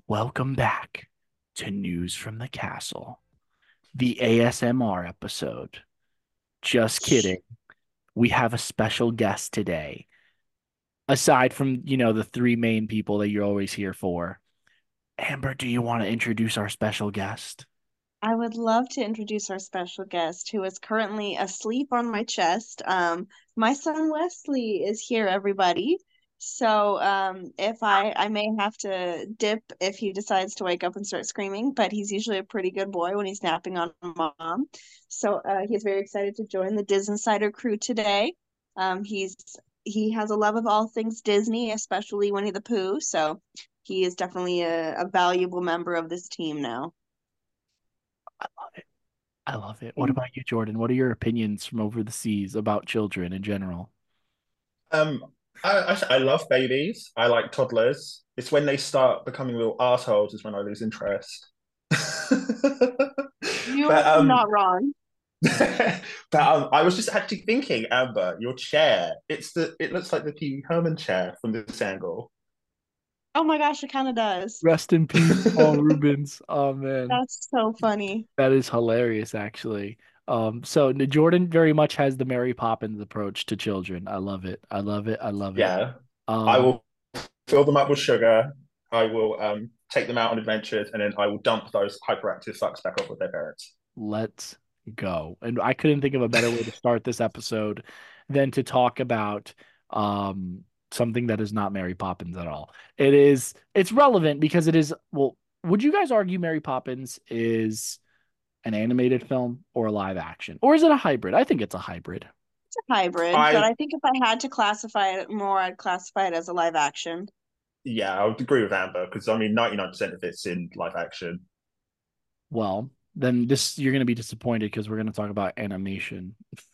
Welcome back to News from the Castle, the ASMR episode. Just kidding. We have a special guest today. Aside from, the three main people that you're always here for. Amber, do you want to introduce our special guest? I would love to introduce our special guest who is currently asleep on my chest. My son Wesley is here, everybody. If I may have to dip if he decides to wake up and start screaming, but he's usually a pretty good boy when he's napping on mom. He's very excited to join the Disney Insider crew today. He's he has a love of all things Disney, especially Winnie the Pooh. So he is definitely a valuable member of this team now. I love it. I love it. What about you, Jordan? What are your opinions from over the seas about children in general? Um, I love babies. I like toddlers. It's when they start becoming real assholes is when I lose interest. You're But not wrong. I was just actually thinking, Amber, your chair. It looks like the Pee Wee Herman chair from this angle. Oh my gosh, it kind of does. Rest in peace, Paul Rubens. Oh man. That's so funny. That is hilarious, actually. Jordan very much has the Mary Poppins approach to children. I love it. I love it. I love it. Yeah, I Um, will fill them up with sugar. I will take them out on adventures, and then I will dump those hyperactive fucks back off with their parents. let's go. And I couldn't think of a better way to start this episode than to talk about something that is not Mary Poppins at all. It's relevant because it is, well, would you guys argue Mary Poppins is an animated film or a live action? Or is it a hybrid? I think it's a hybrid. It's a hybrid, but I I think if I had to classify it more, I'd classify it as a live action. Yeah, I would agree with Amber because I mean 99% of it's in live action. Well, then this you're going to be disappointed because we're going to talk about animation.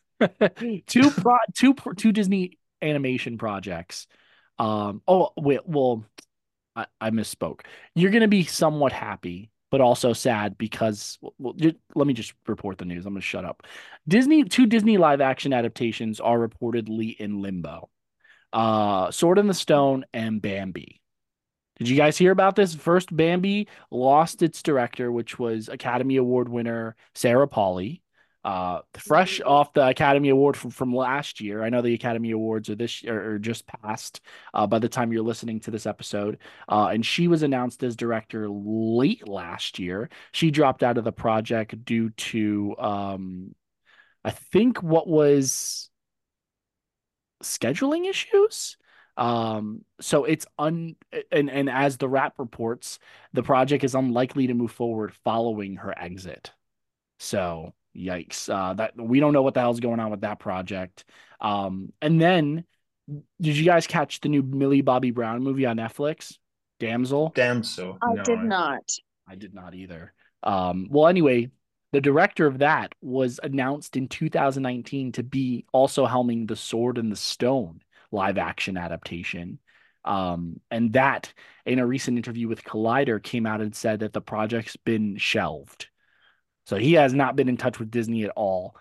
Two Disney animation projects. Oh wait, well, I misspoke. You're going to be somewhat happy, but also sad because let me just report the news. I'm going to shut up. Two Disney live action adaptations are reportedly in limbo. Sword in the Stone and Bambi. Did you guys hear about this? First, Bambi lost its director, which was Academy Award winner Sarah Polley. Fresh off the Academy Award from last year. I know the Academy Awards are this year or just passed by the time you're listening to this episode. And she was announced as director late last year. She dropped out of the project due to, I think, what was scheduling issues. So it's and as the Wrap reports, the project is unlikely to move forward following her exit. So yikes. That we don't know what the hell's going on with that project. And then did you guys catch the new Millie Bobby Brown movie on Netflix? Damsel? Damsel, I did no. not. I did not either. Well, anyway, the director of that was announced in 2019 to be also helming the Sword and the Stone live action adaptation. And that, in a recent interview with Collider, came out and said that the project's been shelved. So he has not been in touch with Disney at all.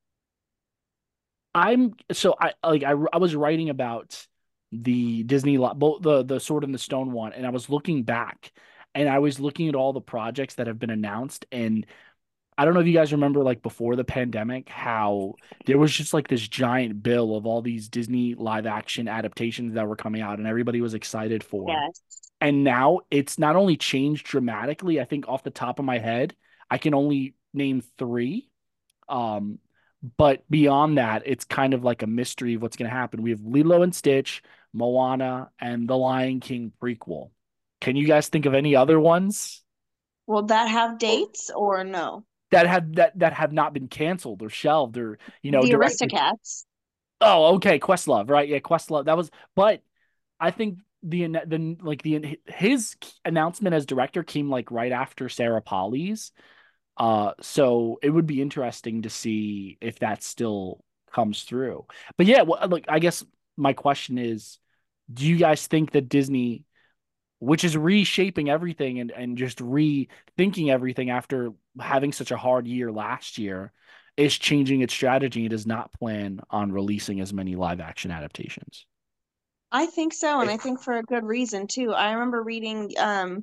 I was writing about the both the Sword and the Stone one, and I was looking back, and I was looking at all the projects that have been announced, and I don't know if you guys remember, like before the pandemic, how there was just like this giant bill of all these Disney live action adaptations that were coming out, and everybody was excited for. Yes. And now it's not only changed dramatically. I think off the top of my head, I can only name three. Um, but beyond that, it's kind of like a mystery of what's going to happen. We have Lilo and Stitch, Moana, and the Lion King prequel. Can you guys think of any other ones Will that have dates or no? that have not been canceled or shelved or The directed? Aristocats. Oh, okay, Questlove, right? Yeah, Questlove. That was, but I think the his announcement as director came like right after Sarah Polly's. So it would be interesting to see if that still comes through. But yeah, well, look, I guess my question is, do you guys think that Disney, which is reshaping everything and just rethinking everything after having such a hard year last year, is changing its strategy and does not plan on releasing as many live action adaptations? I think so, and I think for a good reason too. I remember reading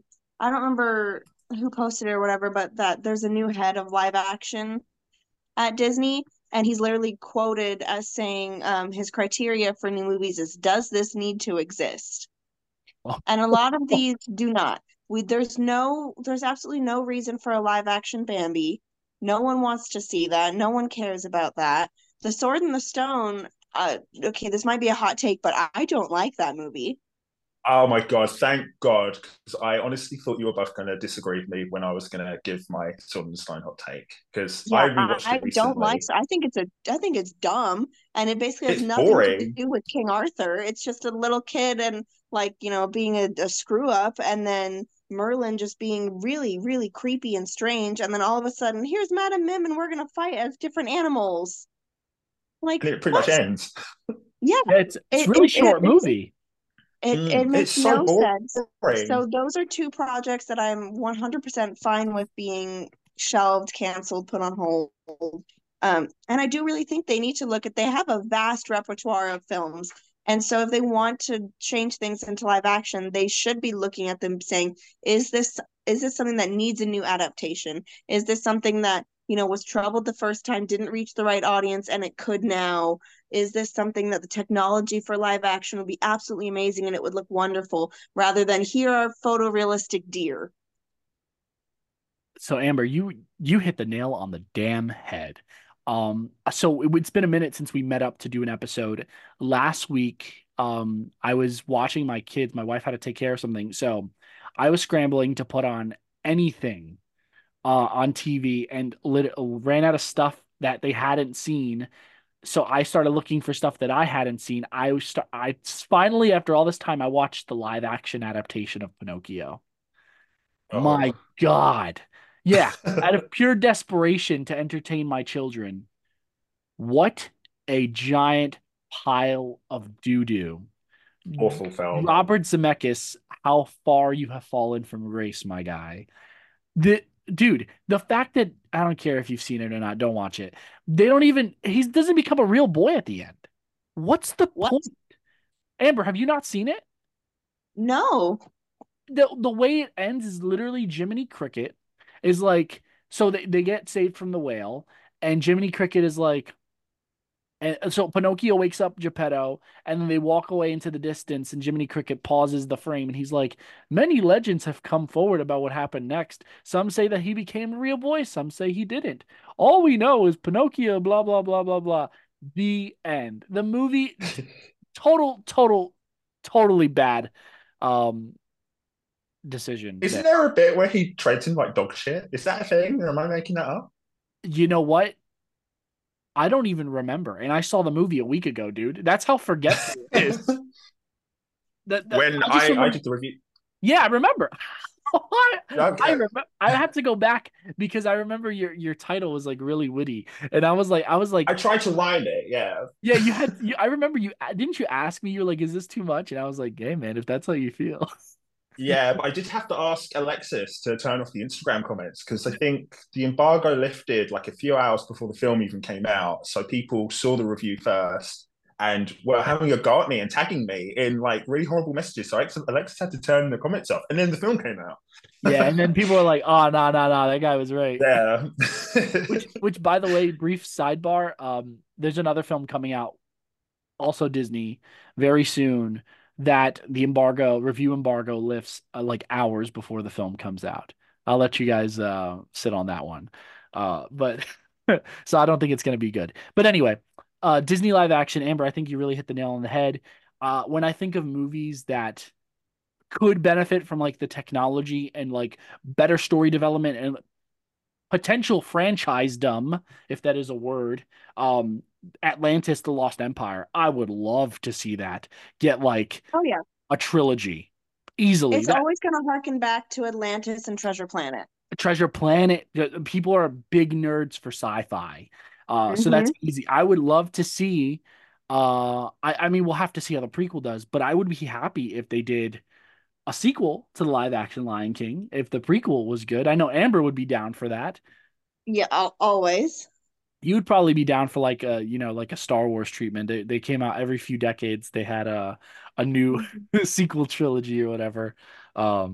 I don't remember who posted it or whatever, but that there's a new head of live action at Disney, and he's literally quoted as saying his criteria for new movies is, does this need to exist? And a lot of these do not. There's absolutely no reason for a live action Bambi. No one wants to see that. No one cares about that. The Sword and the Stone, okay, this might be a hot take, but I don't like that movie. Oh my God, thank God. Because I honestly thought you were both going to disagree with me when I was going to give my Sword and Stone hot take. Because I Yeah, rewatched I it don't like, recently. so I think it's dumb, and it basically has It's nothing to boring. do with King Arthur. It's just a little kid and like, being a screw up, and then Merlin just being really, really creepy and strange, and then all of a sudden, here's Madam Mim and we're gonna fight as different animals. Like, And it pretty what? much ends. Yeah, Yeah, it's it really it, it short it's movie. it It's makes so no sense. boring. So those are two projects that I'm 100% fine with being shelved, canceled, put on hold. And I do really think they need to look at, they have a vast repertoire of films. And so if they want to change things into live action, they should be looking at them saying, is this is this something that needs a new adaptation? Is this something that, was troubled the first time, didn't reach the right audience, and it could now? Is this something that the technology for live action would be absolutely amazing and it would look wonderful, rather than here are photorealistic deer? So Amber, you hit the nail on the damn head. So it's been a minute since we met up to do an episode. Last week, I was watching my kids. My wife had to take care of something, so I was scrambling to put on anything on TV and ran out of stuff that they hadn't seen. So I started looking for stuff that I hadn't seen. I finally, after all this time, I watched the live action adaptation of Pinocchio. My Oh. God. Yeah, out of pure desperation to entertain my children. What a giant pile of doo-doo. Awful film. Robert Zemeckis, how far you have fallen from grace, my guy. The dude, the fact that I don't care if you've seen it or not, don't watch it. They don't even he doesn't become a real boy at the end. What's the What? point? Amber, have you not seen it? No. The way it ends is literally Jiminy Cricket is like, so they get saved from the whale, and Jiminy Cricket is like, and so Pinocchio wakes up Geppetto, and then they walk away into the distance, and Jiminy Cricket pauses the frame, and he's like, many legends have come forward about what happened next. Some say that he became a real boy, some say he didn't. All we know is Pinocchio, blah, blah, blah, blah, blah. The end. The movie, totally bad um decision Isn't there. there a bit where he treads in like dog shit? Is that a thing? Or am I making that up? You know what? I don't even remember. And I saw the movie a week ago, dude. That's how forgetful it is. That When I just I remember. did the review, Yeah, I remember. I okay, remember. I have to go back because I remember your title was like really witty, and I was I like, tried to rhyme it. Yeah, yeah, you had. I remember you didn't you ask me? You're like, is this too much? And I was like, hey man, if that's how you feel. yeah, but I did have to ask Alexis to turn off the Instagram comments because I think the embargo lifted like a few hours before the film even came out. So people saw the review first and were having a go at me and tagging me in like really horrible messages. So Alexis had to turn the comments off, and then the film came Yeah, and out. then people were like, oh no, that guy was right. Yeah. Which by the way, brief sidebar, there's another film coming out, also Disney, very soon that the review embargo lifts like hours before the film comes out. I'll let you guys sit on that one. But so I don't think it's going to be good. But anyway, Disney live action, Amber, I think you really hit the nail on the head. When I think of movies that could benefit from like the technology and like better story development and potential franchise dumb, if that is a word. Atlantis, The Lost Empire. I would love to see that get like Oh yeah. a trilogy easily. It's That always going to harken back to Atlantis and Treasure Planet. Treasure Planet, people are big nerds for sci-fi. So that's Hmm. easy. I would love to see I mean we'll have to see how the prequel does, but I would be happy if they did a sequel to the live action Lion King if the prequel was good. I know Amber would be down for that. Yeah, always. You would probably be down for like a like a Star Wars treatment. They came out every few decades. They had a new sequel trilogy or whatever. Um,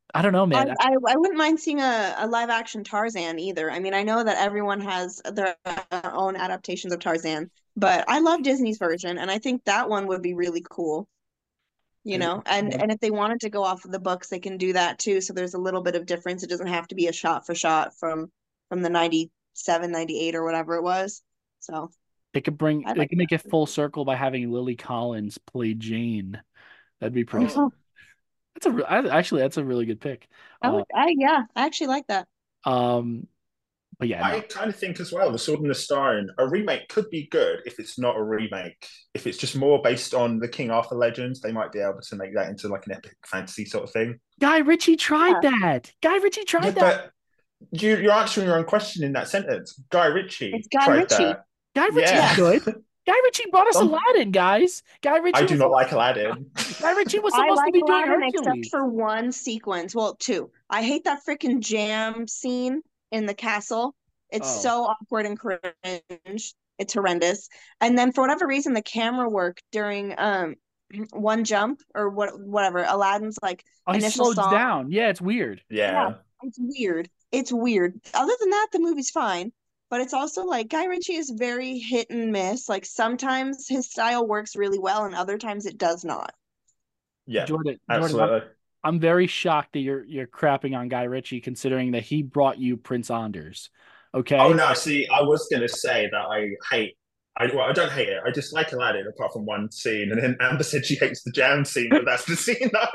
I don't know, man. I wouldn't mind seeing a live action Tarzan either. I mean, I know that everyone has their own adaptations of Tarzan, but I love Disney's version, and I think that one would be really cool, you know. And if they wanted to go off of the books, they can do that too. So there's a little bit of difference. It doesn't have to be a shot for shot from the 97, 98 or whatever it was. So I They like could make it full circle by having Lily Collins play Jane. That'd be pretty. Oh, that. Actually, that's a really good pick. Yeah, I actually like that. Um, but yeah, I no. kind of think as well, The Sword and the Stone, a remake could be good if it's not a remake. If it's just more based on the King Arthur legends, they might be able to make that into like an epic fantasy sort of thing. Guy Ritchie tried Yeah. that. Guy Ritchie Yeah, tried that. but you're answering your own question in that sentence. Guy Ritchie It's Guy tried Ritchie. that. Guy Ritchie's Yeah. good. Guy Ritchie brought us Some, Aladdin, guys. I do not like Aladdin. Guy Ritchie was I supposed to like be doing Aladdin except Hercules. for one sequence. Well, two. I hate that freaking jam scene in the castle. It's Oh, so awkward and cringe. It's horrendous. And then for whatever reason, the camera work during one jump or whatever, Aladdin's like oh, he initial slows song. down. Yeah, it's weird. Yeah, Yeah. it's weird. It's weird. Other than that, the movie's fine. But it's also like Guy Ritchie is very hit and miss. Like sometimes his style works really well and other times it does not. Yeah. Jordan, Absolutely. I'm very shocked that you're crapping on Guy Ritchie considering that he brought you Prince Anders. Oh Okay? no, see, I was gonna say that I hate I don't hate it. I just like Aladdin apart from one scene. And then Amber said she hates the jam scene, but that's the scene that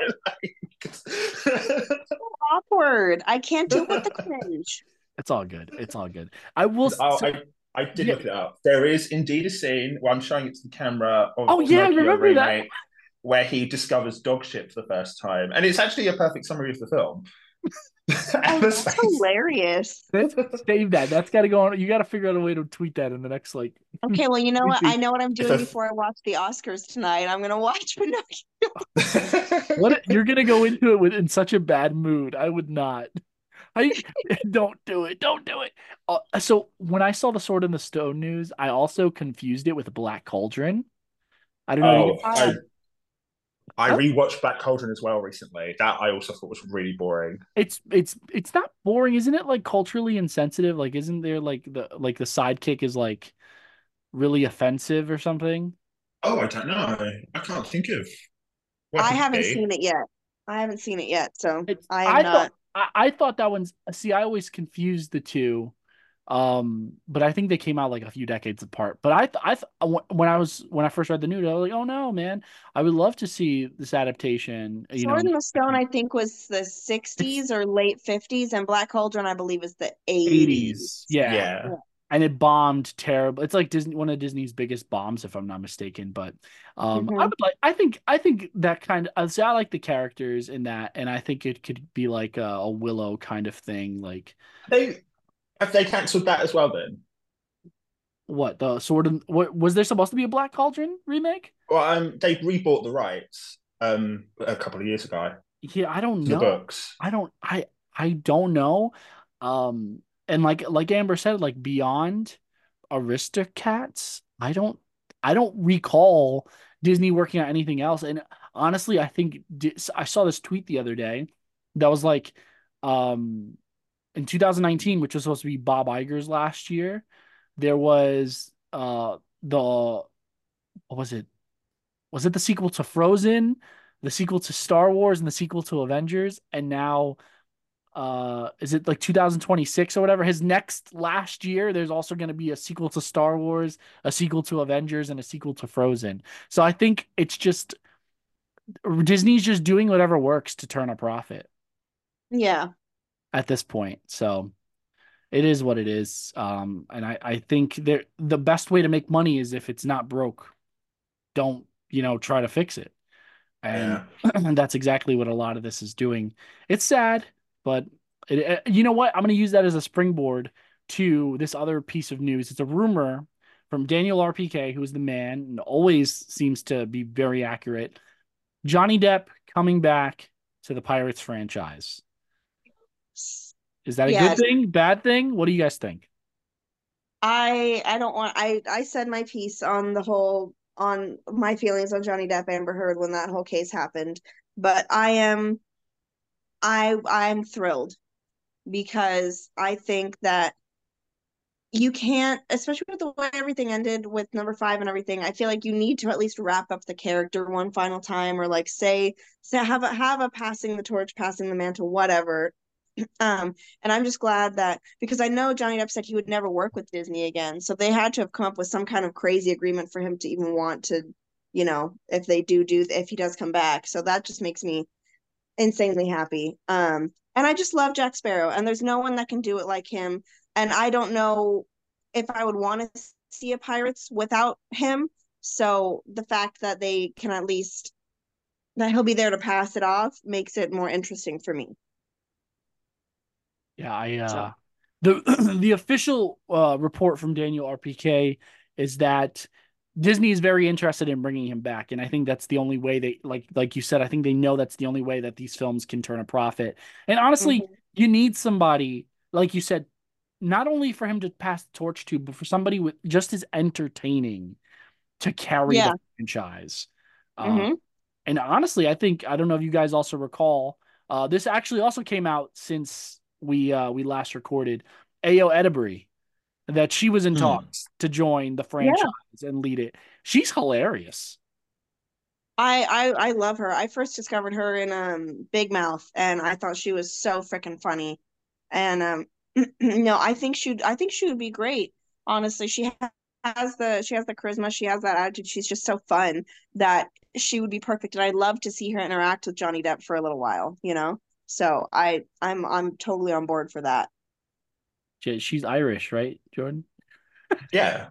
Awkward. I can't I deal with the like. cringe. It's all good. It's all good. I will Oh, so I did yeah. look it up. There is indeed a scene where I'm showing it to the camera of Oh yeah, I Pinocchio remember that. remake where he discovers dog shit for the first time. And it's actually a perfect summary of the film. Oh, Amber's that's face. hilarious. Let's save that. That's got to go on. You got to figure out a way to tweet that in the next like Okay, well, you know what? I week. know what I'm If doing a before I watch the Oscars tonight. I'm gonna watch Pinocchio. What you're gonna go into it with in such a bad mood. I would not. I don't do it. Don't do it. So when I saw the Sword in the Stone news, I also confused it with Black Cauldron. I don't know. Oh, Oh, I Oh, rewatched Black Cauldron as well recently. That I also thought was really boring. it's not boring, isn't it? Like culturally insensitive. Like, isn't there like the sidekick is like really offensive or something? Oh, I don't know. I can't think of what I could it haven't be. seen it yet. I haven't seen it yet, so It's I am not. I thought that one's see I always confused the two. But I think they came out like a few decades apart. But when I first read the news, I was like, oh no, man, I would love to see this adaptation. You know, Sword in the Stone, I think, was the it's 60s or late 50s, and Black Cauldron, I believe, is the 80s, 80s. yeah, Yeah. and it bombed terrible. It's like Disney, one of Disney's biggest bombs, if I'm not mistaken. But I Hmm. would like, I think that kind of, I like the characters in that, and I think it could be like a Willow kind of thing, like. They have they cancelled that as well then? What the sword and what was there supposed to be a Black Cauldron remake? Well, they rebought the rights a couple of years ago Yeah, I don't to the know. books. I don't know. And like Amber said, like beyond Aristocats, I don't recall Disney working on anything else. And honestly, I think I saw this tweet the other day that was like, um, in 2019, which was supposed to be Bob Iger's last year, there was the what was it? Was it the sequel to Frozen, the sequel to Star Wars, and the sequel to Avengers? And now, is it like 2026 or whatever? His next last year, there's also going to be a sequel to Star Wars, a sequel to Avengers, and a sequel to Frozen. So I think it's just Disney's just doing whatever works to turn a profit Yeah. at this point. So it is what it is. And I think the best way to make money is if it's not broke, don't, try to fix it. And Yeah. that's exactly what a lot of this is doing. It's sad, but you know what? I'm going to use that as a springboard to this other piece of news. It's a rumor from Daniel RPK, who is the man and always seems to be very accurate. Johnny Depp coming back to the Pirates franchise. Is that a good Yes. thing? Bad thing? What do you guys think? I don't want I said my piece on the whole on my feelings on Johnny Depp Amber Heard when that whole case happened. But I'm thrilled because I think that you can't, especially with the way everything ended with number five and everything. I feel like you need to at least wrap up the character one final time, or like say have a passing the torch, passing the mantle, whatever. And I'm just glad that because I know Johnny Depp said he would never work with Disney again, so they had to have come up with some kind of crazy agreement for him to even want to, if they if he does come back. So that just makes me insanely happy. And I just love Jack Sparrow, and there's no one that can do it like him. And I don't know if I would want to see a Pirates without him. So the fact that they can at least that he'll be there to pass it off makes it more interesting for me. Yeah, I So the the official report from Daniel RPK is that Disney is very interested in bringing him back, and I think that's the only way they like you said. I think they know that's the only way that these films can turn a profit. And honestly, mhm. you need somebody like you said, not only for him to pass the torch to, but for somebody with just as entertaining to carry the Yeah. franchise. Uh, Hmm. and honestly, I think I don't know if you guys also recall, this actually also came out since we last recorded. Ayo Edebiri, that she was in Hmm. talks to join the Yeah. franchise and lead it. She's hilarious. I love her. I first discovered her in Big Mouth, and I thought she was so freaking funny. And no, I think she would be great. Honestly, she has the charisma, she has that attitude. She's just so fun that she would be perfect. And I'd love to see her interact with Johnny Depp for a little while, you know? So I'm totally on board for that. She's Irish, right, Jordan? Yeah.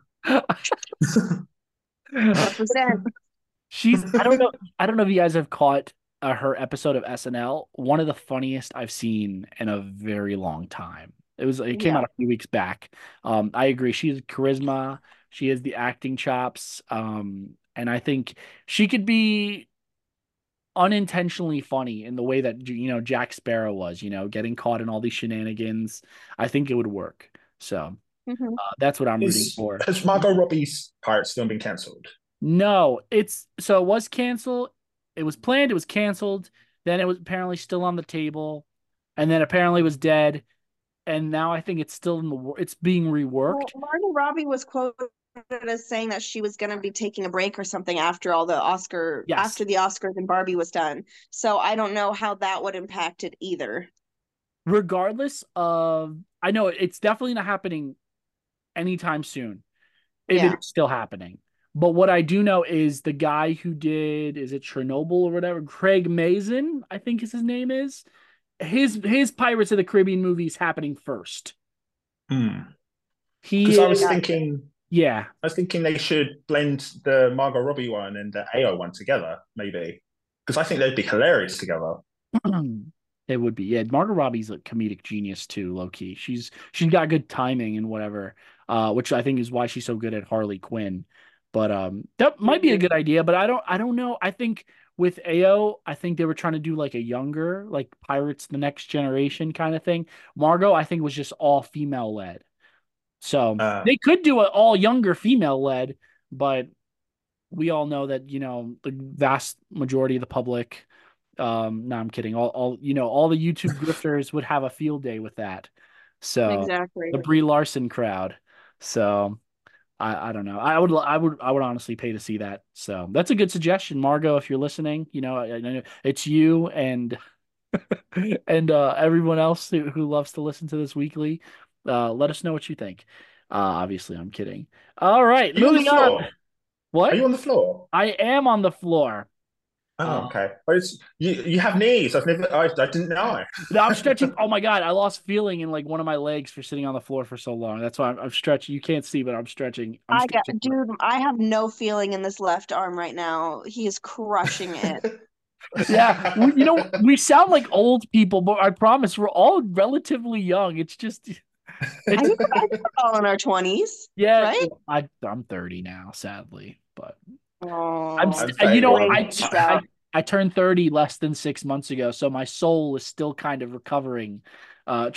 Represent. She's I don't know if you guys have caught her episode of SNL. One of the funniest I've seen in a very long time. It came Yeah. out a few weeks back. I agree. She has charisma. She has the acting chops. And I think she could be unintentionally funny in the way that Jack Sparrow was. Getting caught in all these shenanigans. I think it would work. So Hmm. that's what I'm rooting Is for. has Margot Robbie's Pirates film been cancelled? No, it was canceled. It was planned, it was canceled. Then it was apparently still on the table, and then apparently was dead. And now I think it's still it's being Well, reworked. Margot Robbie was quoted as saying that she was going to be taking a break or something after all the Yes. after the Oscars and Barbie was done. So I don't know how that would impact it either. Regardless of, I know it's definitely not happening anytime soon, if it Yeah. is still happening. But what I do know is the guy who did, is it Chernobyl or whatever? Craig Mazin, I think is his name is. His Pirates of the Caribbean movie is happening first. Hmm. Because He is, yeah. I was thinking they should blend the Margot Robbie one and the AO one together, maybe. Because I think they'd be hilarious together. It would be. Yeah, Margot Robbie's a comedic genius too, low key. She's got good timing and whatever, which I think is why she's so good at Harley Quinn. But that might be a Mhm. good idea, but I don't know. I think with AO, I think they were trying to do like a younger, like Pirates the Next Generation kind of thing. Margot, I think was just all female led. So Uh, they could do it all younger female led, but we all know that, the vast majority of the public, no, I'm kidding. All the YouTube grifters would have a field day with that. So Exactly. the Brie Larson crowd. So I don't know. I would honestly pay to see that. So that's a good suggestion, Margot. If you're listening, I know it's you and and everyone else who loves to listen to this weekly. Let us know what you think. Obviously, I'm kidding. All right, are you on the moving on. floor? Are What? you on the floor? I am on the floor. Oh, Uh, okay. But you have knees. I didn't know. I'm stretching. Oh my God, I lost feeling in like one of my legs for sitting on the floor for so long. That's why I'm stretching. You can't see, but I'm stretching. I'm stretching. Dude, I have no feeling in this left arm right now. He is crushing it. Yeah, we sound like old people, but I promise we're all relatively young. It's I think we're all in our 20s, yeah. right? I'm 30 now, sadly, but Oh, I'm great 31. stuff. I turned 30 less than 6 months ago, so my soul is still kind of recovering,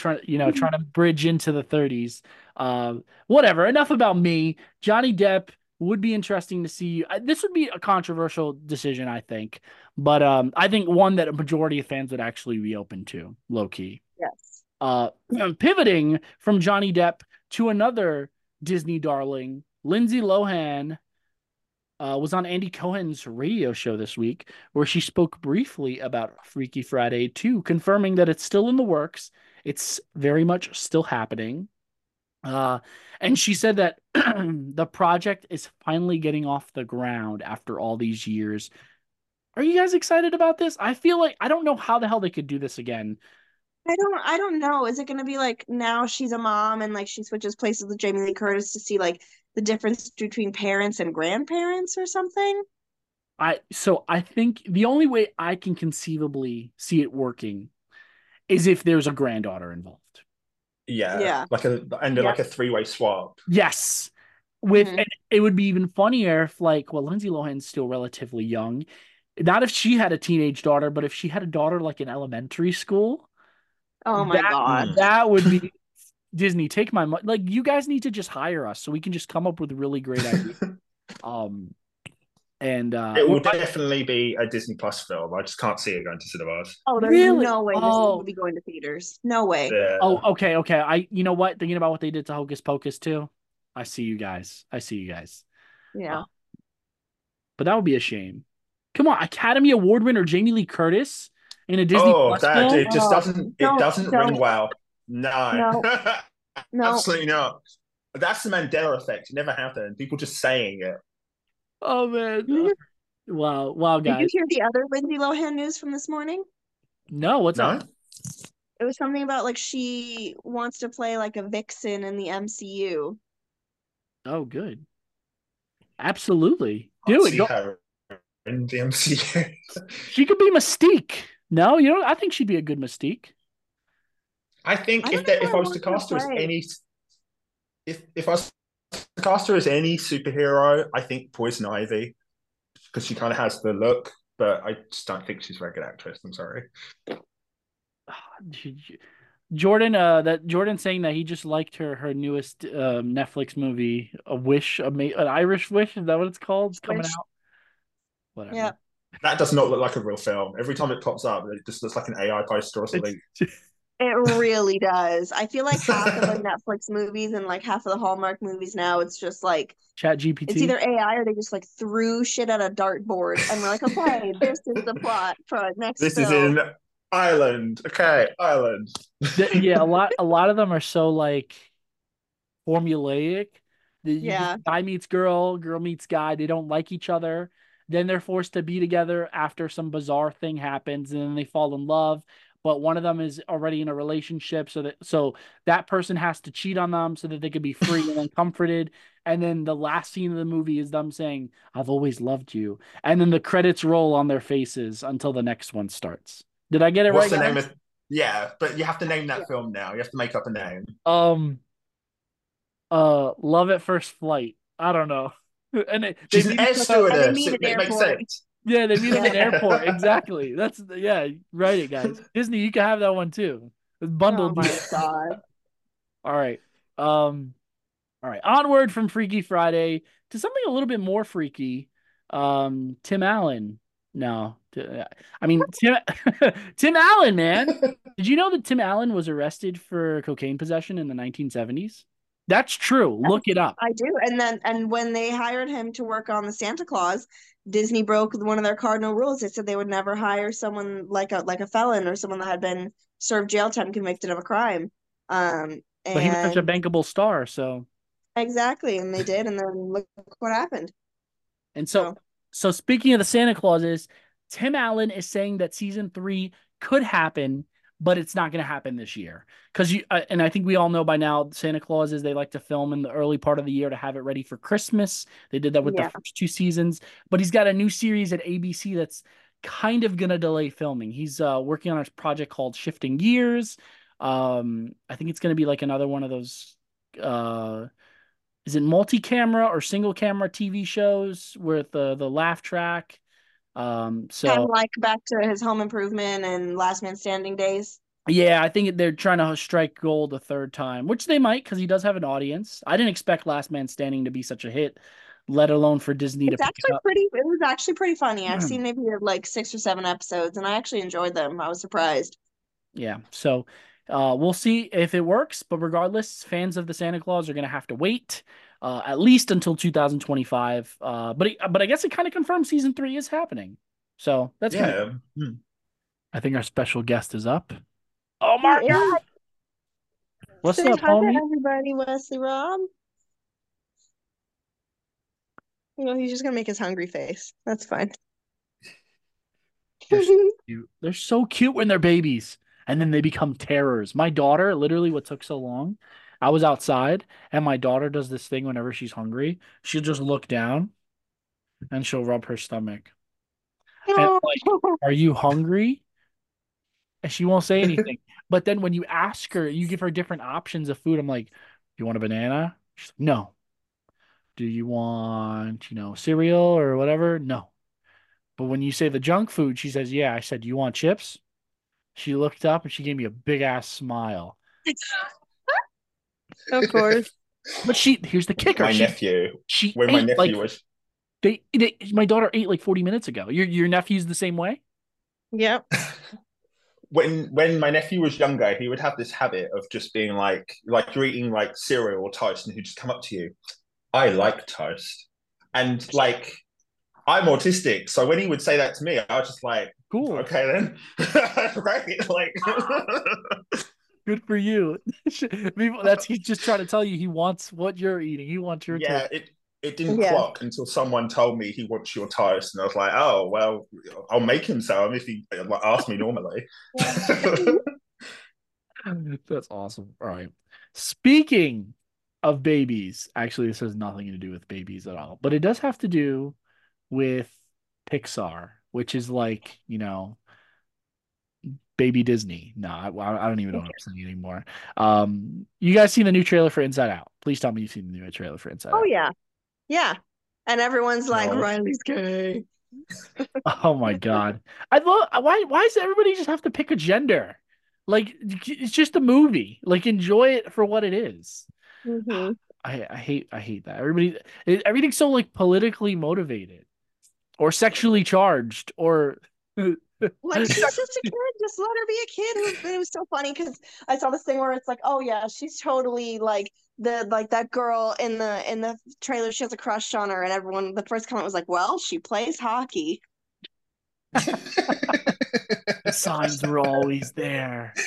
trying to bridge into the 30s. Whatever. Enough about me. Johnny Depp Would be interesting to see. This would be a controversial decision, I think, but I think one that a majority of fans would actually be open to, low key. Yes. Uh, Pivoting from Johnny Depp to another Disney darling, Lindsay Lohan was on Andy Cohen's radio show this week, where she spoke briefly about Freaky Friday 2, confirming that it's still in the works. It's very much still happening. Uh, and she said that the project is finally getting off the ground after all these years. Are you guys excited about this? I feel like I don't know how the hell they could do this again. I don't know. Is it gonna be like now she's a mom and like she switches places with Jamie Lee Curtis to see like the difference between parents and grandparents or something? I think the only way I can conceivably see it working is if there's a granddaughter involved. Yeah, Yeah. like a three-way swap. Yes. Mhm. And it would be even funnier if like, well, Lindsay Lohan's still relatively young. Not if she had a teenage daughter, but if she had a daughter like in elementary school, Oh my that God. that would be Disney, take my money. Like you guys need to just hire us so we can just come up with really great ideas. Um and It what will about- definitely be a Disney Plus film. I just can't see it going to cinemas. Oh, there's Really? no way this will be going to theaters. No way. Oh, Yeah. okay. You know what? Thinking about what they did to Hocus Pocus too. I see you guys. I see you guys. Uh, Yeah. but that would be a shame. Come on, Academy Award winner Jamie Lee Curtis in a Disney Oh, Plus that film. it just Oh, doesn't ring don't, well. No, no, no. absolutely not. That's the Mandela effect. It never happened. People just saying it. Oh man. Did Wow, you guys. hear the other Lindsay Lohan news from this morning? No, what's up? No. It was something about like she wants to play like a vixen in the MCU. Oh, good. Absolutely. Can't Do it. see Go. her in the MCU. She could be Mystique. No, you know, I think she'd be a good Mystique. I think I don't know if who I I was to want her to cast her as play. any if I was to cast her as any superhero, I think Poison Ivy because she kind of has the look, but I just don't think she's a very good actress. I'm sorry. Jordan, that Jordan saying that he just liked her newest Netflix movie, A Wish, an Irish Wish. Is that what it's called? It's coming Wish. out. Whatever. Yeah. That does not look like a real film. Every time it pops up, it just looks like an AI poster or something. It really does. I feel like half of the Netflix movies and like half of the Hallmark movies now, it's just like Chat it's GPT. either AI or they just like threw shit at a dartboard and we're like, okay, this is the plot for next This is film. in Ireland. Okay, Ireland. Yeah, a lot of them are so like formulaic. Yeah. Guy meets girl, girl meets guy. They don't like each other. Then they're forced to be together after some bizarre thing happens, and then they fall in love. But one of them is already in a relationship, so that person has to cheat on them so that they could be free and then comforted. And then the last scene of the movie is them saying, "I've always loved you," and then the credits roll on their faces until the next one starts. Did I get it What's right, the name guys? of? Yeah, but you have to name Yeah. that film now. You have to make up a name. Um, Love at First Flight. I don't know. And they She's an meet air each other. And they stewardess. meet It at makes airport. sense. Yeah, they meet at Yeah. an airport. Exactly. That's yeah, write it, guys. Disney, you can have that one too. It's Oh bundled. my God. All right. All right. Onward from Freaky Friday to something a little bit more freaky. Tim Allen. No. I mean Tim Allen, man. Did you know that Tim Allen was arrested for cocaine possession in the 1970s? That's true. Look it up. I do. And when they hired him to work on the Santa Claus, Disney broke one of their cardinal rules. They said they would never hire someone like a felon or someone that had been served jail time convicted of a crime. But he was such a And bankable star, so exactly, and they did, and then look what happened. and So so speaking of the Santa Clauses, Tim Allen is saying that season 3 could happen, but it's not going to happen this year. Because and I think we all know by now, Santa Clauses, they like to film in the early part of the year to have it ready for Christmas. They did that with the yeah. first 2 seasons, but he's got a new series at ABC that's kind of going to delay filming. He's working on a project called Shifting Gears. I think it's going to be like another one of those is it multi-camera or single camera TV shows with the laugh track? Kind So of like back to his Home Improvement and Last Man Standing days. yeah, I think they're trying to strike gold a third time, which they might because he does have an audience. I didn't expect Last Man Standing to be such a hit. let alone for Disney to It's pick it actually up. pretty, it was actually pretty funny. I've seen maybe like 6 or 7 episodes and I actually enjoyed them. I was surprised. Yeah. So we'll see if it works. But regardless, fans of the Santa Claus are going to have to wait at least until 2025. But I guess it kind of confirms season three is happening. So that's going to, Yeah. Hmm. I think our special guest is up. Oh He my God. is. What's Say up, hi to homie? everybody, Wesley Rob. He's just gonna make his hungry face. That's fine. They're so cute. They're so cute when they're babies. And then they become terrors. My daughter, literally what took so long, I was outside and my daughter does this thing whenever she's hungry. She'll just look down and she'll rub her stomach. And Oh, I'm like, are you hungry? And she won't say anything. But then when you ask her, you give her different options of food. I'm like, you want a banana? She's like, no. Do you want, cereal or whatever? No. But when you say the junk food, she says, yeah. I said, you want chips? She looked up and she gave me a big ass smile. of course. But here's the kicker. My nephew, She when my ate like nephew was my daughter ate like 40 minutes ago. Your nephew's the same way? Yep. when my nephew was younger, he would have this habit of just being like you're eating like cereal or toast, and he'd just come up to you. I like toast, and like I'm autistic, so when he would say that to me, I was just like, Cool. okay then, right? Like, Good for you. That's he's just trying to tell you he wants what you're eating. He wants your taste. yeah, it didn't Yeah. clock until someone told me he wants your toast, and I was like, oh well, I'll make him some if he like, asks me normally. That's awesome. All right. Speaking of babies, actually, this has nothing to do with babies at all, but it does have to do with Pixar, which is like, baby Disney. No, I don't even know what I'm saying anymore. You guys seen the new trailer for Inside Out? Please tell me you've seen the new trailer for Inside Oh Out. yeah. Yeah. And everyone's like, No. Riley's gay. Oh my God. I love why does everybody just have to pick a gender? Like it's just a movie. Like enjoy it for what it is. Hmm. I hate that. Everything's so like politically motivated or sexually charged or Like she's just a kid. Just let her be a kid. It was so funny because I saw this thing where it's like, oh yeah, she's totally like that girl in the trailer. She has a crush on her, and everyone the first comment was like, well, she plays hockey. the signs were always there.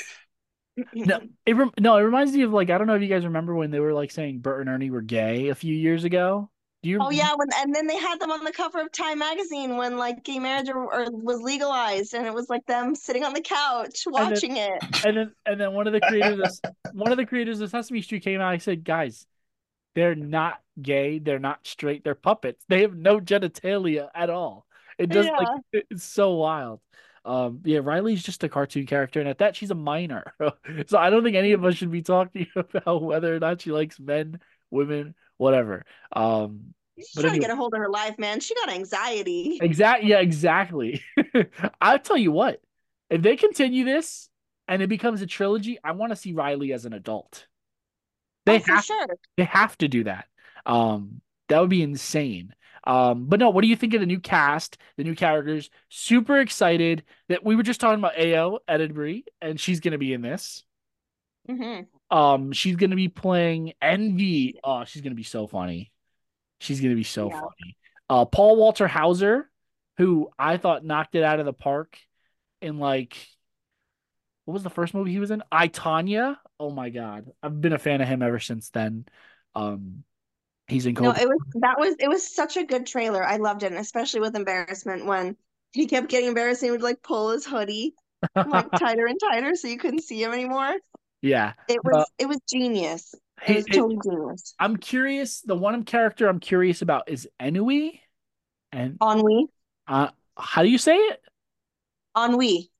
No, it reminds me of like I don't know if you guys remember when they were like saying Bert and Ernie were gay a few years ago. Do Oh you yeah, and then they had them on the cover of Time magazine when like gay marriage or was legalized, and it was like them sitting on the couch and then watching it. and then one of the creators of Sesame Street came out. I said, guys, they're not gay. They're not straight. They're puppets. They have no genitalia at all. It does like Yeah. it's so wild. Yeah, Riley's just a cartoon character, and at that, she's a minor. So I don't think any of us should be talking about whether or not she likes men, women, whatever. She's But trying to anyway, get a hold of her life, man. She got anxiety. yeah, exactly. I'll tell you what, if they continue this and it becomes a trilogy, I want to see Riley as an adult. They Oh, for have sure. they have to do that. That would be insane. But no, what do you think of the new cast, the new characters? Super excited that we were just talking about Ao Edinbury, and she's gonna be in this. Hmm. She's gonna be playing Envy. Oh, she's gonna be so funny. She's gonna be so Yeah. funny. Paul Walter Hauser, who I thought knocked it out of the park in like what was the first movie he was in? I, Tonya. Oh my God, I've been a fan of him ever since then. Um, he's in No, Cobra. it was such a good trailer. I loved it, and especially with embarrassment when he kept getting embarrassed and he would like pull his hoodie like tighter and tighter so you couldn't see him anymore. Yeah. It Uh, was it was genius. It he, was totally genius. I'm curious. The one character I'm curious about is Enui. And Ennui. how do you say it? Ennui.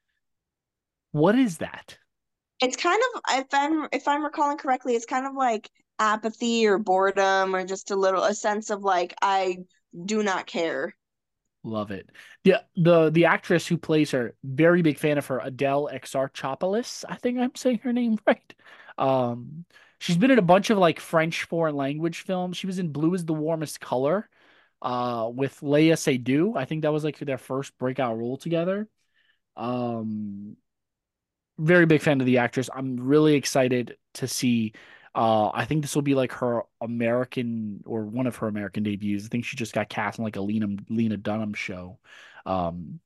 What is that? It's kind of if I'm recalling correctly, it's kind of like apathy or boredom or just a sense of like I do not care. Love it. The actress who plays her, very big fan of her, Adele Exarchopoulos. I think I'm saying her name right. Um, She's been in a bunch of like French foreign language films. She was in Blue is the Warmest Color with Léa Seydoux. I think that was like their first breakout role together. Um very big fan of the actress. I'm really excited to see. I think this will be like her American or one of her American debuts. I think she just got cast in like a Lena Dunham show. Um,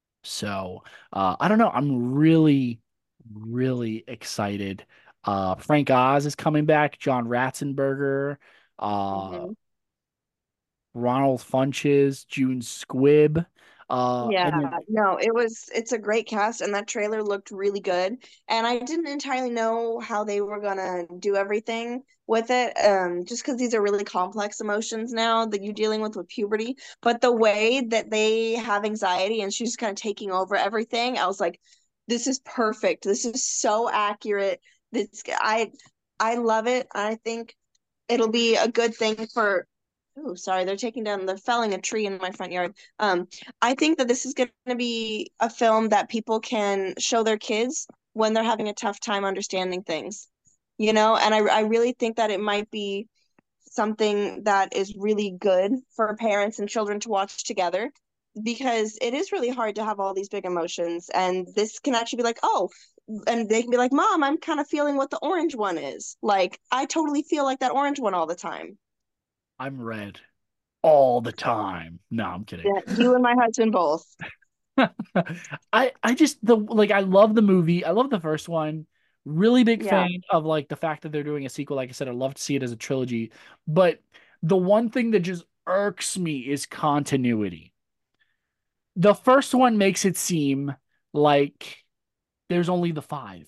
I don't know. I'm really, really excited. Frank Oz is coming back. John Ratzenberger, uh, Mhm. Ronald Funches, June Squibb, Yeah, and then no, it's a great cast and that trailer looked really good. And I didn't entirely know how they were gonna do everything with it, just because these are really complex emotions now that you're dealing with puberty. But the way that they have anxiety and she's kind of taking over everything, I was like, this is perfect. This is so accurate. This I love it. I think it'll be a good thing for Oh, sorry, they're felling a tree in my front yard. I think that this is going to be a film that people can show their kids when they're having a tough time understanding things, and I really think that it might be something that is really good for parents and children to watch together because it is really hard to have all these big emotions. And this can actually be like, oh, and they can be like, Mom, I'm kind of feeling what the orange one is. Like, I totally feel like that orange one all the time. I'm red all the time. No, I'm kidding. Yeah, you and my husband both. I just the like I love the movie. I love the first one. Really big Yeah. fan of like the fact that they're doing a sequel. Like I said, I'd love to see it as a trilogy. But the one thing that just irks me is continuity. The first one makes it seem like there's only the five.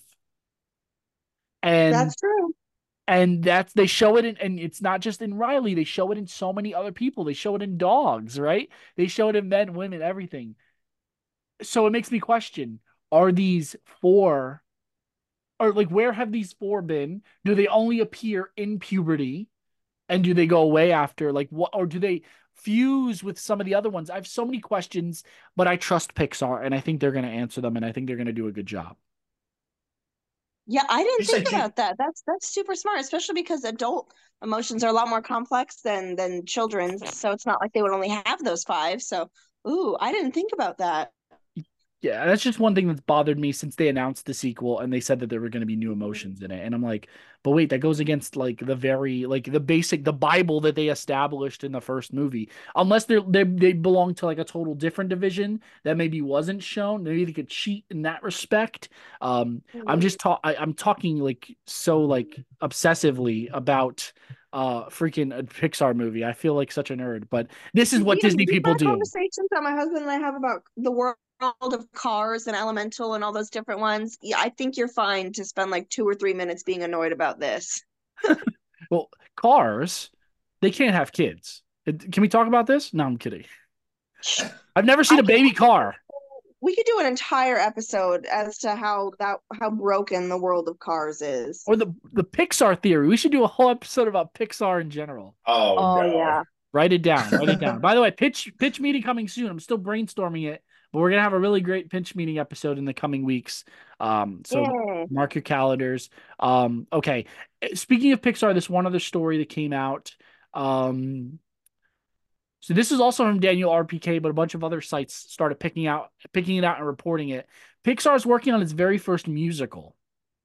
And That's true. that's they show it in, and it's not just in Riley, they show it in so many other people. They show it in dogs, right? They show it in men, women, everything. So it makes me question, are these four or like where have these four been? Do they only appear in puberty and do they go away after like what or do they fuse with some of the other ones? I have so many questions, but I trust Pixar and I think they're going to answer them and I think they're going to do a good job. Yeah, I You didn't say think about that. That's super smart, especially because adult emotions are a lot more complex than children's. So it's not like they would only have those five. So, ooh, I didn't think about that. Yeah, that's just one thing that's bothered me since they announced the sequel and they said that there were going to be new emotions in it. And I'm like, but wait, that goes against like the basic the Bible that they established in the first movie. Unless they belong to like a total different division that maybe wasn't shown. Maybe they could cheat in that respect. Mhm. I'm talking like so like obsessively about freaking a Pixar movie. I feel like such a nerd, but this is what Yeah, Disney these people are do. conversations that my husband and I have about the world of Cars and Elemental and all those different ones. Yeah, I think you're fine to spend like 2 or 3 minutes being annoyed about this. Well, cars, they can't have kids. Can we talk about this? No, I'm kidding. I've never seen I a could baby car We could do an entire episode as to how broken the world of Cars is. or the Pixar theory. We should do a whole episode about Pixar in general. Oh Oh no. yeah. Write it down. Write it down. By the way, pitch meeting coming soon. I'm still brainstorming it, but we're gonna have a really great pitch meeting episode in the coming weeks. So Yeah. mark your calendars. Okay. Speaking of Pixar, this one other story that came out. Um, So this is also from Daniel RPK, but a bunch of other sites started picking it out and reporting it. Pixar's working on its very first musical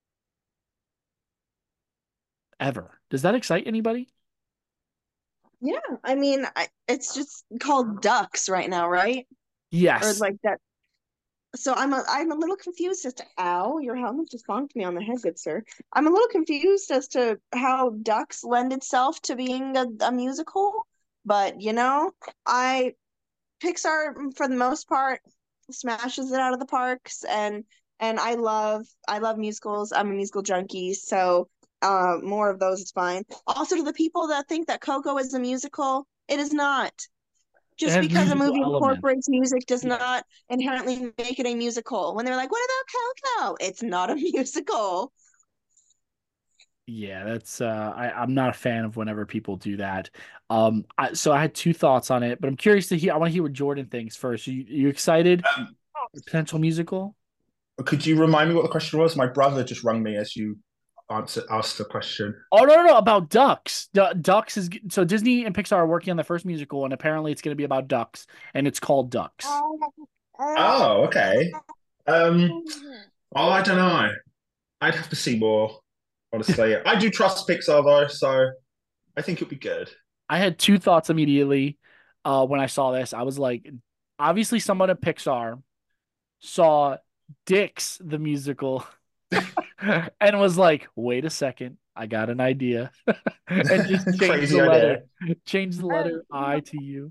ever. Does that excite anybody? Yeah, I mean, it's just called Ducks right now, right? Or Yes. like that. So I'm a little confused as to ow, your helmet just bonked me on the head, good sir. I'm a little confused as to how Ducks lend itself to being a musical, but I Pixar for the most part smashes it out of the parks and I love musicals. I'm a musical junkie, so more of those is fine. Also to the people that think that Coco is a musical, it is not. It Just has because a musical movie elements. incorporates music does Yes. not inherently make it a musical. When they're like, "What about Coco?" It's not a musical. Yeah, that's I'm not a fan of whenever people do that. So I had two thoughts on it, but I'm curious to hear I want to hear what Jordan thinks first. You excited? Um, Potential musical? could you remind me what the question was? My brother just rung me as you ask the question. Oh no, about ducks. Ducks is so Disney and Pixar are working on the first musical, and apparently it's going to be about ducks, and it's called Ducks. Oh, okay. Um, oh, I don't know. I'd have to see more, honestly. I do trust Pixar though, so I think it'll be good. I had two thoughts immediately when I saw this. I was like, obviously, someone at Pixar saw Dix the musical and was like, wait a second, I got an idea. And just Crazy idea. change the letter I to you.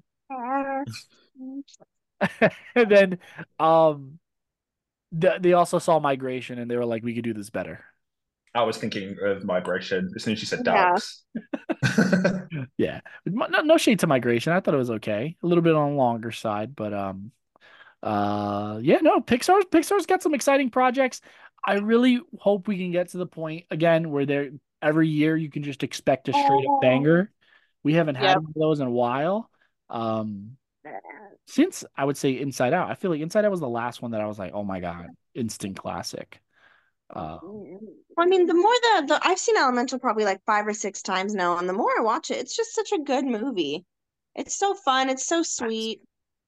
And then um they also saw Migration and they were like, we could do this better. I was thinking of Migration as soon as you said Yeah. ducks. Yeah. No shade to Migration. I thought it was okay. A little bit on the longer side, but yeah, no, Pixar's got some exciting projects. I really hope we can get to the point again where there every year you can just expect a straight up banger. We haven't had Yep. one of those in a while. Um, since I would say Inside Out. I feel like Inside Out was the last one that I was like, oh my God, instant classic. Uh, I mean, the more the I've seen Elemental probably like 5 or 6 times now, and the more I watch it, it's just such a good movie. It's so fun. It's so sweet.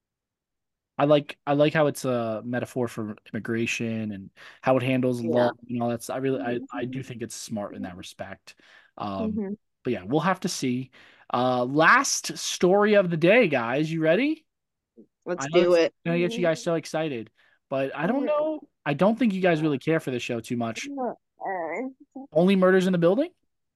I like how it's a metaphor for immigration and how it handles Yeah. love and all that. I do think it's smart in that respect. Um, hmm but yeah, we'll have to see. Last story of the day, guys. You ready? I Let's know do it's it. gonna get you guys so excited, but I don't know. I don't think you guys really care for the show too much. Only Murders in the Building?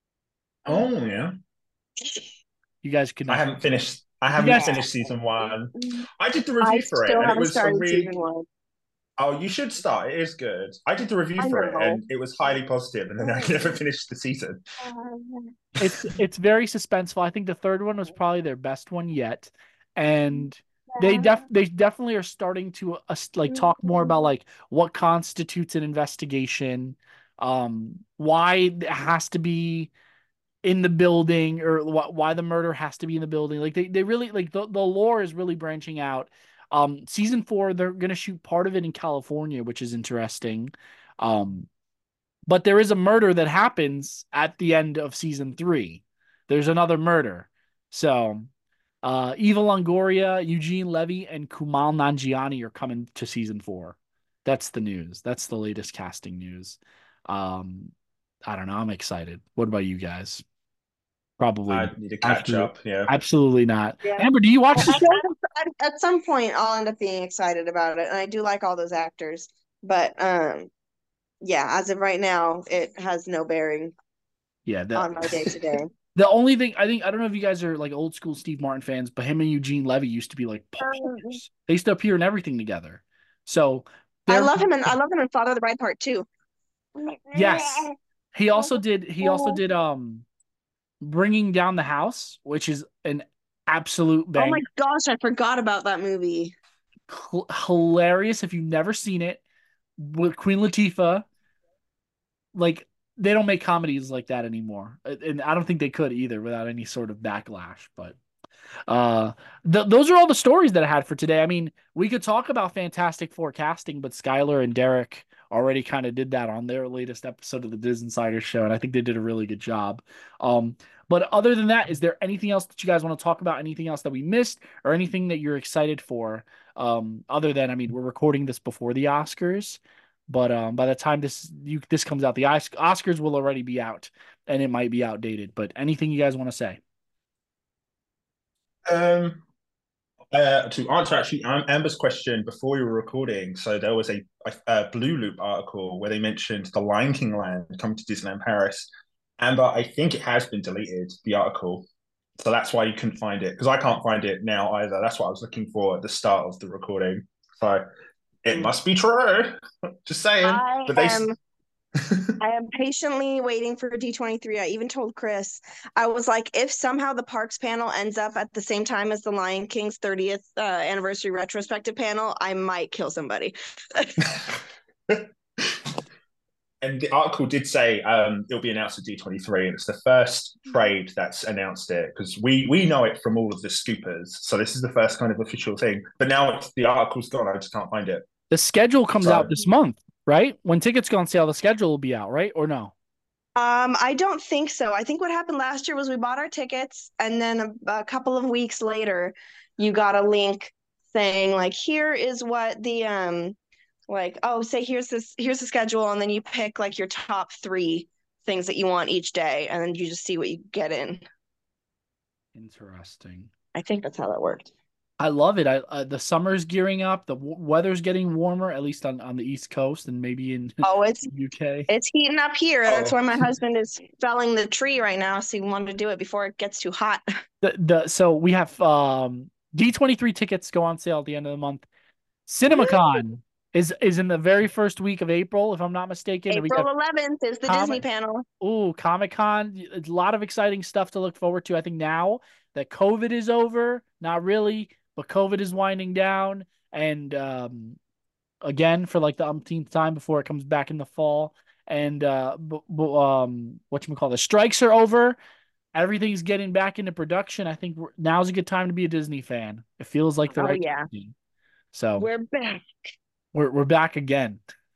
Oh yeah. You guys could I not. haven't finished. I You haven't guys, finished season one. I did the I review for it, still and it haven't was a started really. season one. Oh, you should start. It is good. I did the review I for it, know. and it was highly positive, and then I never finished the season. it's very suspenseful. I think the third one was probably their best one yet, and they definitely are starting to like talk more about like what constitutes an investigation, why it has to be in the building or why the murder has to be in the building. Like they really like the lore is really branching out. Season four, they're gonna shoot part of it in California, which is interesting. Um, but there is a murder that happens at the end of season three. There's another murder. So Eva Longoria, Eugene Levy, and Kumail Nanjiani are coming to season four. That's the news. That's the latest casting news. Um, I don't know. I'm excited. What about you guys? Probably I not. need to catch Absolutely, up. Yeah. absolutely not. Yeah. Amber, do you watch the show? At some point, I'll end up being excited about it, and I do like all those actors. But yeah, as of right now, it has no bearing Yeah, on my day to day. the only thing I don't know if you guys are like old school Steve Martin fans, but him and Eugene Levy used to be like partners. They used to appear in everything together. So they're I love him in Father of the Bride Part Two. yes. He also did Bringing Down the House, which is an absolute Oh my bang. gosh, I forgot about that movie. Hilarious if you've never seen it with Queen Latifah. Like they don't make comedies like that anymore. And I don't think they could either without any sort of backlash, but Uh, those are all the stories that I had for today. I mean, we could talk about Fantastic Forecasting, but Skylar and Derek already kind of did that on their latest episode of the Diz Insider Show, and I think they did a really good job. But other than that, is there anything else that you guys want to talk about? Anything else that we missed, or anything that you're excited for? Other than, I mean, we're recording this before the Oscars, but by the time this comes out, the Oscars will already be out, and it might be outdated. But anything you guys want to say? Um, to answer actually Amber's question before we were recording, so there was a Blue Loop article where they mentioned the Lion King land coming to Disneyland Paris. Amber, I think it has been deleted, the article. So that's why you couldn't find it, because I can't find it now either. That's what I was looking for at the start of the recording. So it must be true. Just saying. I But they am I am patiently waiting for D23. I even told Chris, I was like, if somehow the Parks panel ends up at the same time as the Lion King's 30th anniversary retrospective panel, I might kill somebody. And the article did say it'll be announced at D23, and it's the first trade that's announced it, because we know it from all of the scoopers. So this is the first kind of official thing. But now the article's gone. I just can't find it. The schedule comes So out this month, right? When tickets go on sale, the schedule will be out, right? Or no? I don't think so. I think what happened last year was we bought our tickets, and then a couple of weeks later, you got a link saying like, here is what the like, oh, say here's the schedule, and then you pick like your top three things that you want each day, and then you just see what you get in. Interesting. I think that's how that worked. I love it. The summer's gearing up. The weather's getting warmer, at least on the East Coast and maybe in Oh, it's UK. it's heating up here. That's Oh, why my husband is felling the tree right now, so he wanted to do it before it gets too hot. So we have D23 tickets go on sale at the end of the month. Woo! CinemaCon is in the very first week of April, if I'm not mistaken. And we April got 11th is the Disney Comic panel. Comic-Con. A lot of exciting stuff to look forward to. I think now that COVID is over, not really, but COVID is winding down, and again for like the umpteenth time before it comes back in the fall. And whatchamacallit, the strikes are over. Everything's getting back into production. I think now's a good time to be a Disney fan. It feels like the Oh right yeah, time. So we're back. we're back again.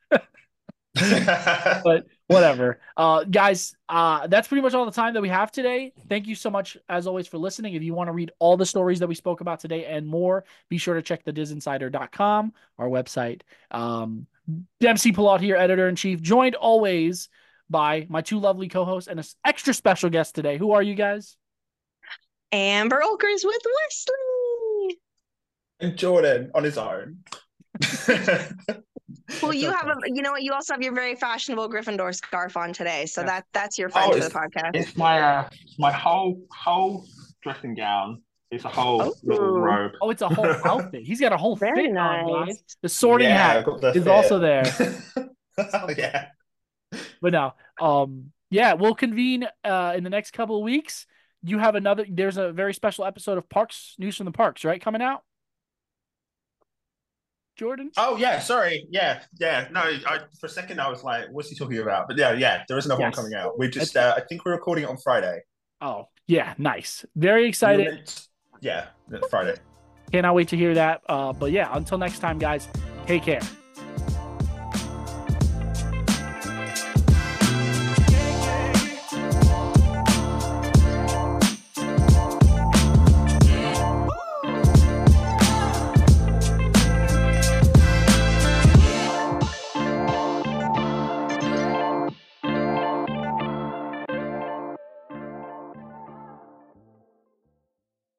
But whatever. Guys, that's pretty much all the time that we have today. Thank you so much, as always, for listening. If you want to read all the stories that we spoke about today and more, be sure to check the disinsider.com, our website. Dempsey Pillaud here, editor-in-chief, joined always by my two lovely co-hosts and an extra special guest today. Who are you guys? Amber Olkers with Wesley. and Jordan on his own. Well, It's you okay. have you know what? You also have your very fashionable Gryffindor scarf on today, so Yeah. that's your friend for the podcast. It's my whole dressing gown. It's a whole little Oh, robe. Oh, it's a whole outfit. He's got a whole very fit on, guys. nice. The sorting Yeah, hat I've got the is fit. also there. Oh, yeah. But no, yeah, we'll convene in the next couple of weeks. You have there's a very special episode of Parks News from the Parks, right? Coming out, Jordan? Oh yeah, sorry. Yeah. No, for a second I was like, what's he talking about? But yeah, there is another one Yes. coming out. We're just It's- I think we're recording it on Friday. Oh, yeah, nice. Very We were excited. yeah, Friday. Cannot wait to hear that. But yeah, until next time, guys, take care.